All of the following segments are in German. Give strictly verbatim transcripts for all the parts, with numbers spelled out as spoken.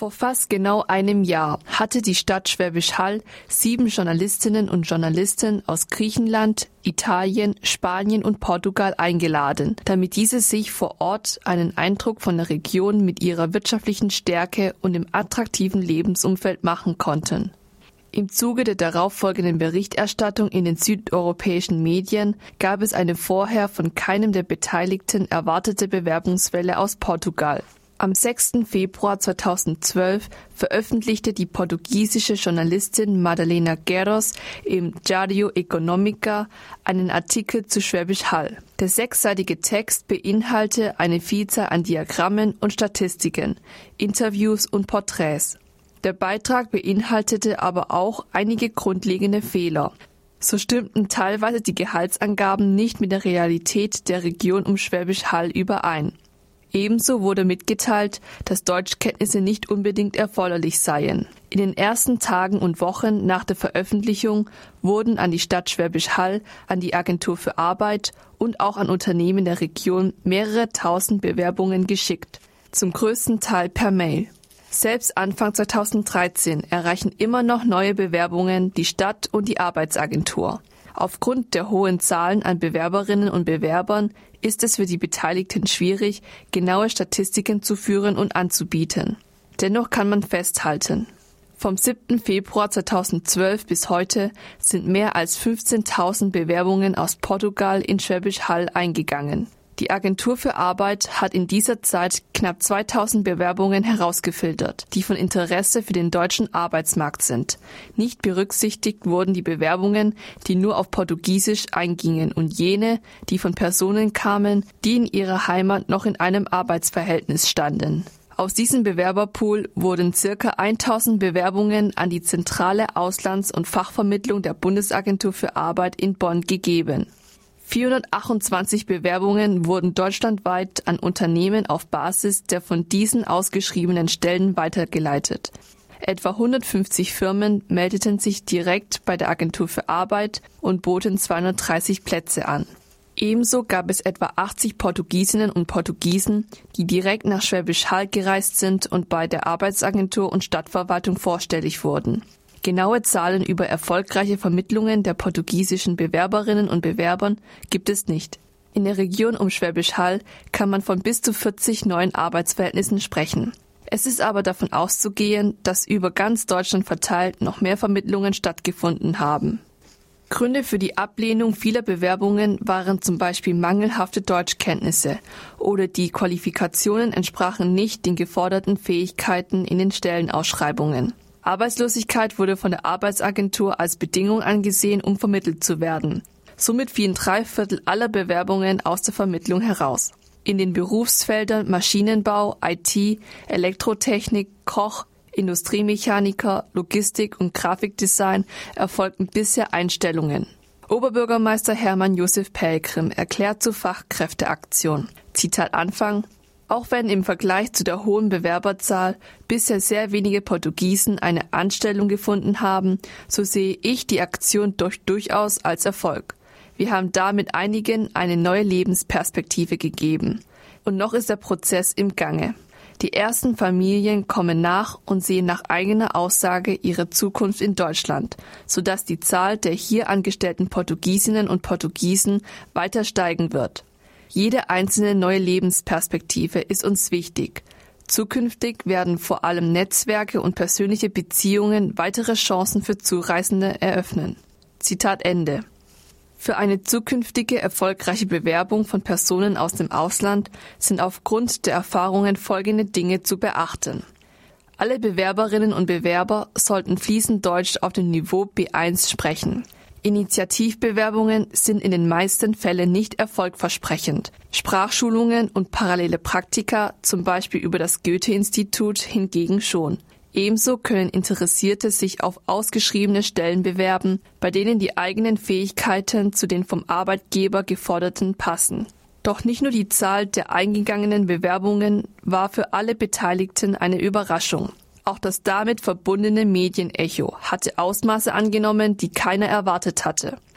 Vor fast genau einem Jahr hatte die Stadt Schwäbisch Hall sieben Journalistinnen und Journalisten aus Griechenland, Italien, Spanien und Portugal eingeladen, damit diese sich vor Ort einen Eindruck von der Region mit ihrer wirtschaftlichen Stärke und dem attraktiven Lebensumfeld machen konnten. Im Zuge der darauffolgenden Berichterstattung in den südeuropäischen Medien gab es eine vorher von keinem der Beteiligten erwartete Bewerbungswelle aus Portugal. Am sechsten Februar zweitausendzwölf veröffentlichte die portugiesische Journalistin Madalena Guerros im Diário Económica einen Artikel zu Schwäbisch Hall. Der sechsseitige Text beinhalte eine Vielzahl an Diagrammen und Statistiken, Interviews und Porträts. Der Beitrag beinhaltete aber auch einige grundlegende Fehler. So stimmten teilweise die Gehaltsangaben nicht mit der Realität der Region um Schwäbisch Hall überein. Ebenso wurde mitgeteilt, dass Deutschkenntnisse nicht unbedingt erforderlich seien. In den ersten Tagen und Wochen nach der Veröffentlichung wurden an die Stadt Schwäbisch Hall, an die Agentur für Arbeit und auch an Unternehmen der Region mehrere tausend Bewerbungen geschickt, zum größten Teil per Mail. Selbst Anfang zweitausenddreizehn erreichen immer noch neue Bewerbungen die Stadt und die Arbeitsagentur. Aufgrund der hohen Zahlen an Bewerberinnen und Bewerbern ist es für die Beteiligten schwierig, genaue Statistiken zu führen und anzubieten. Dennoch kann man festhalten: Vom siebten Februar zweitausendzwölf bis heute sind mehr als fünfzehntausend Bewerbungen aus Portugal in Schwäbisch Hall eingegangen. Die Agentur für Arbeit hat in dieser Zeit knapp zweitausend Bewerbungen herausgefiltert, die von Interesse für den deutschen Arbeitsmarkt sind. Nicht berücksichtigt wurden die Bewerbungen, die nur auf Portugiesisch eingingen, und jene, die von Personen kamen, die in ihrer Heimat noch in einem Arbeitsverhältnis standen. Aus diesem Bewerberpool wurden ca. tausend Bewerbungen an die zentrale Auslands- und Fachvermittlung der Bundesagentur für Arbeit in Bonn gegeben. vierhundertachtundzwanzig Bewerbungen wurden deutschlandweit an Unternehmen auf Basis der von diesen ausgeschriebenen Stellen weitergeleitet. Etwa hundertfünfzig Firmen meldeten sich direkt bei der Agentur für Arbeit und boten zweihundertdreißig Plätze an. Ebenso gab es etwa achtzig Portugiesinnen und Portugiesen, die direkt nach Schwäbisch Hall gereist sind und bei der Arbeitsagentur und Stadtverwaltung vorstellig wurden. Genaue Zahlen über erfolgreiche Vermittlungen der portugiesischen Bewerberinnen und Bewerbern gibt es nicht. In der Region um Schwäbisch Hall kann man von bis zu vierzig neuen Arbeitsverhältnissen sprechen. Es ist aber davon auszugehen, dass über ganz Deutschland verteilt noch mehr Vermittlungen stattgefunden haben. Gründe für die Ablehnung vieler Bewerbungen waren zum Beispiel mangelhafte Deutschkenntnisse oder die Qualifikationen entsprachen nicht den geforderten Fähigkeiten in den Stellenausschreibungen. Arbeitslosigkeit wurde von der Arbeitsagentur als Bedingung angesehen, um vermittelt zu werden. Somit fielen drei Viertel aller Bewerbungen aus der Vermittlung heraus. In den Berufsfeldern Maschinenbau, I T, Elektrotechnik, Koch, Industriemechaniker, Logistik und Grafikdesign erfolgten bisher Einstellungen. Oberbürgermeister Hermann Josef Pelgrim erklärt zur Fachkräfteaktion. Zitat Anfang: Auch wenn im Vergleich zu der hohen Bewerberzahl bisher sehr wenige Portugiesen eine Anstellung gefunden haben, so sehe ich die Aktion durch durchaus als Erfolg. Wir haben damit einigen eine neue Lebensperspektive gegeben. Und noch ist der Prozess im Gange. Die ersten Familien kommen nach und sehen nach eigener Aussage ihre Zukunft in Deutschland, sodass die Zahl der hier angestellten Portugiesinnen und Portugiesen weiter steigen wird. Jede einzelne neue Lebensperspektive ist uns wichtig. Zukünftig werden vor allem Netzwerke und persönliche Beziehungen weitere Chancen für Zureisende eröffnen. Zitat Ende. Für eine zukünftige erfolgreiche Bewerbung von Personen aus dem Ausland sind aufgrund der Erfahrungen folgende Dinge zu beachten. Alle Bewerberinnen und Bewerber sollten fließend Deutsch auf dem Niveau B eins sprechen. Initiativbewerbungen sind in den meisten Fällen nicht erfolgversprechend. Sprachschulungen und parallele Praktika, zum Beispiel über das Goethe-Institut, hingegen schon. Ebenso können Interessierte sich auf ausgeschriebene Stellen bewerben, bei denen die eigenen Fähigkeiten zu den vom Arbeitgeber geforderten passen. Doch nicht nur die Zahl der eingegangenen Bewerbungen war für alle Beteiligten eine Überraschung. Auch das damit verbundene Medienecho hatte Ausmaße angenommen, die keiner erwartet hatte.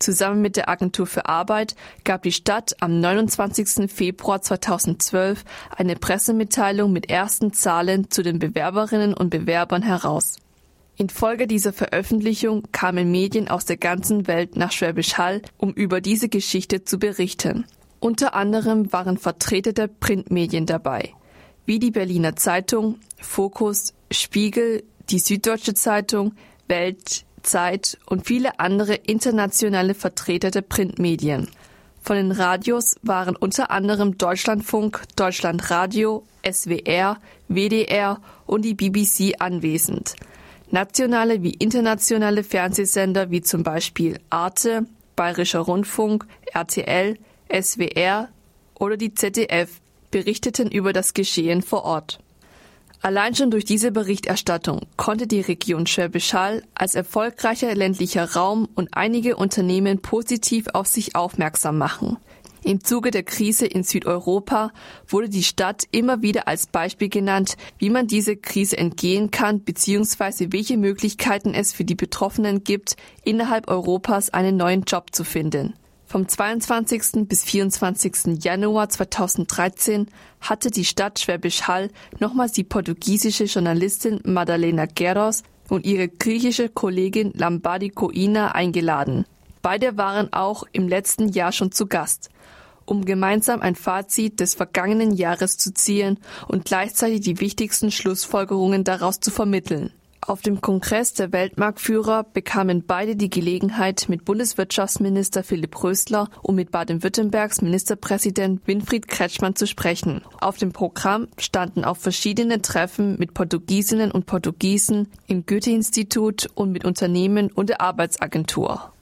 Zusammen mit der Agentur für Arbeit gab die Stadt am neunundzwanzigsten Februar zweitausendzwölf eine Pressemitteilung mit ersten Zahlen zu den Bewerberinnen und Bewerbern heraus. Infolge dieser Veröffentlichung kamen Medien aus der ganzen Welt nach Schwäbisch Hall, um über diese Geschichte zu berichten. Unter anderem waren Vertreter der Printmedien dabei, wie die Berliner Zeitung, Focus, Spiegel, die Süddeutsche Zeitung, Welt, Zeit und viele andere internationale Vertreter der Printmedien. Von den Radios waren unter anderem Deutschlandfunk, Deutschlandradio, S W R, W D R und die B B C anwesend. Nationale wie internationale Fernsehsender wie zum Beispiel Arte, Bayerischer Rundfunk, R T L, S W R oder die Z D F berichteten über das Geschehen vor Ort. Allein schon durch diese Berichterstattung konnte die Region Schwäbisch Hall als erfolgreicher ländlicher Raum und einige Unternehmen positiv auf sich aufmerksam machen. Im Zuge der Krise in Südeuropa wurde die Stadt immer wieder als Beispiel genannt, wie man diese Krise entgehen kann bzw. welche Möglichkeiten es für die Betroffenen gibt, innerhalb Europas einen neuen Job zu finden. Vom zweiundzwanzigsten bis vierundzwanzigsten Januar zweitausenddreizehn hatte die Stadt Schwäbisch Hall nochmals die portugiesische Journalistin Madalena Guerros und ihre griechische Kollegin Lambadi Koina eingeladen. Beide waren auch im letzten Jahr schon zu Gast, um gemeinsam ein Fazit des vergangenen Jahres zu ziehen und gleichzeitig die wichtigsten Schlussfolgerungen daraus zu vermitteln. Auf dem Kongress der Weltmarktführer bekamen beide die Gelegenheit, mit Bundeswirtschaftsminister Philipp Rösler und mit Baden-Württembergs Ministerpräsident Winfried Kretschmann zu sprechen. Auf dem Programm standen auch verschiedene Treffen mit Portugiesinnen und Portugiesen im Goethe-Institut und mit Unternehmen und der Arbeitsagentur.